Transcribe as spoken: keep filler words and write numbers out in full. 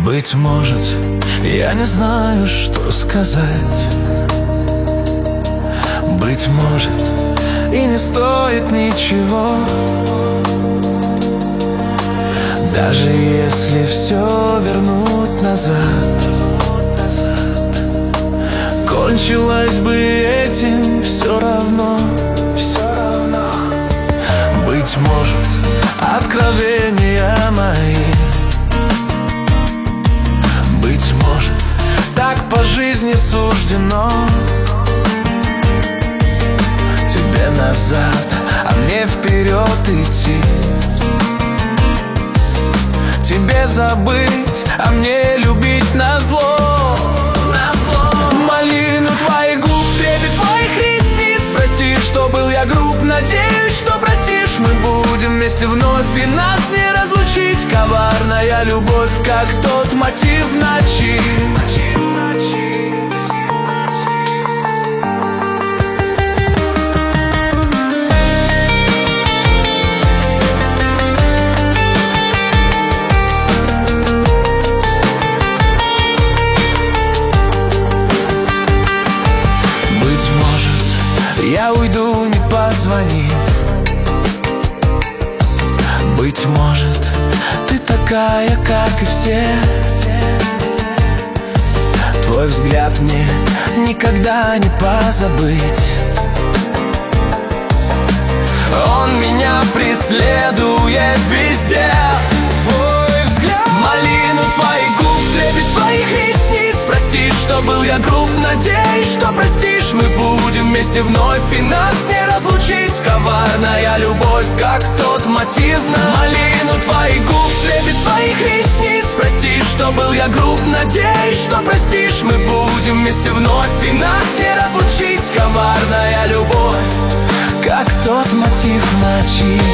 Быть может, я не знаю, что сказать. Быть может, и не стоит ничего. Даже если все вернуть назад, кончилось бы этим все равно. Все равно. Быть может, откровения мои, быть может, так по жизни суждено. Тебе назад, а мне вперед идти. Тебе забыть, а мне любить назло. Малину твоих губ, трепет твоих ресниц. Прости, что был я груб, надеюсь, что простишь. Мы будем вместе вновь, и нас не разлучить. Коварная любовь, как тот мотив ночи. Быть может, я уйду, не позвонив. Быть может, ты такая, как и все. Твой взгляд мне никогда не позабыть. Он меня преследует везде. Твой взгляд, малину твоих губ, трепет твоих ресниц. Прости, что был я груб, надеюсь, что простишь. Мы будем вместе вновь, и нас не разлучить. Коварная любовь, как тот мотив на малину твоих губ, трепет твоих ресниц. Прости, что был я груб, надеюсь, что простишь. Мы будем вместе вновь, и нас не разлучить. Коварная любовь, как тот мотив ночи.